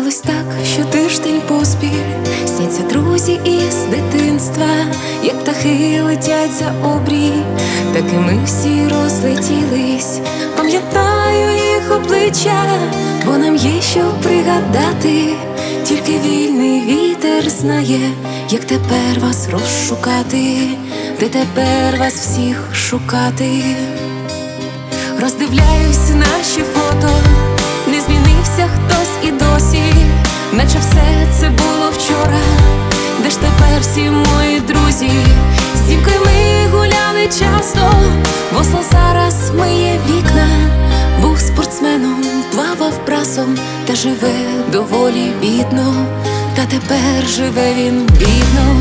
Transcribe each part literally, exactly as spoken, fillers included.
Сталось так, що тиждень поспіль сняться друзі із дитинства, як птахи летять за обрій, так і ми всі розлетілись. Пам'ятаю їх обличчя, бо нам є що пригадати. Тільки вільний вітер знає, як тепер вас розшукати, де тепер вас всіх шукати. Роздивляюсь наші фото, не змінився хтось і досі, наче все це було вчора. Де ж тепер всі мої друзі? З дімкою ми гуляли часто, в Осло зараз миє вікна. Був спортсменом, плавав брасом, та живе доволі бідно. Та тепер живе він бідно.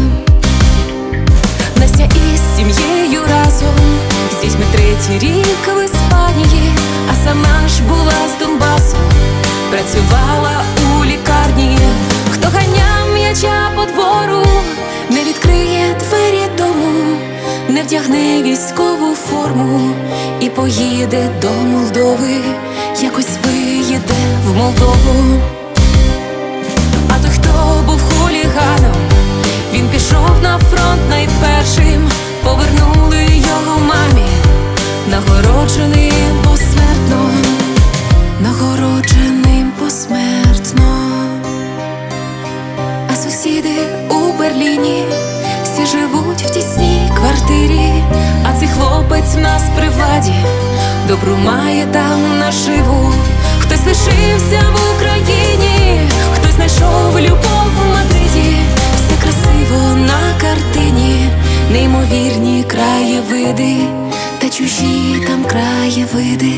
Настя із сім'єю разом, з дітьми третій рік в Іспанії, а сама ж була з Донбасу, працювала у лікарні. Хто ганяв м'яча по двору, не відкриє двері дому, не вдягне військову форму і поїде до Молдови, якось виїде в Молдову. А той, хто був хуліганом, він пішов на фронт найпершим. Повернули його мамі, нагородженим посмертно, нагородженим посмертно. А сусіди у Берліні всі живуть в тісній квартирі, а цей хлопець в нас при владі добру має там наживу. Хтось лишився в Україні, хтось знайшов любов в Мадриді. Все красиво на картині, неймовірні краєвиди, та чужі там краєвиди.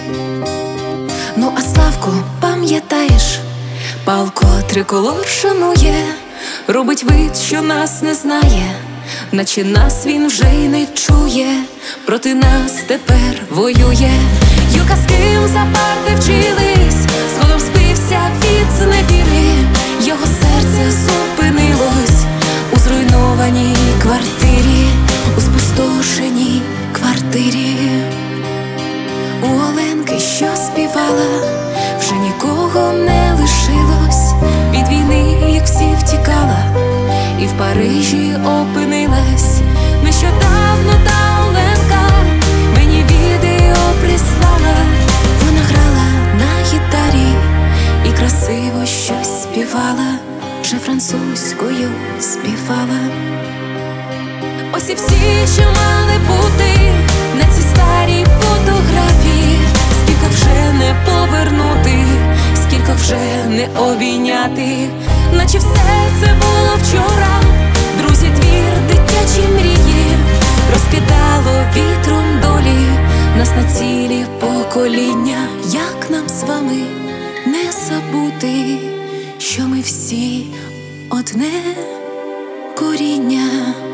Ну а Славко, пам'ятаєш, палко триколор шанує, робить вид, що нас не знає, наче нас він вже й не чує. Проти нас тепер воює. Юрка, з ким за парти вчились, згодом спився від зневіри. Його серце зупинилось у зруйнованій квартирі, у спустошеній квартирі. У Оленки, що співала, вже нікого не лишилось. Від війни, як всі втікала, і в Парижі опинилась. Нещодавно та Оленка мені відео прислала. Вона грала на гітарі і красиво щось співала, вже французькою співала. Ось і всі, що мали бути на цій старій фотографії. Скільки вже не повернути, скільки вже не обійняти, наче все це було вчора. Друзі, двір, дитячі мрії розкидало вітром долі нас на цілі покоління. Як нам з вами не забути, що ми всі одне коріння?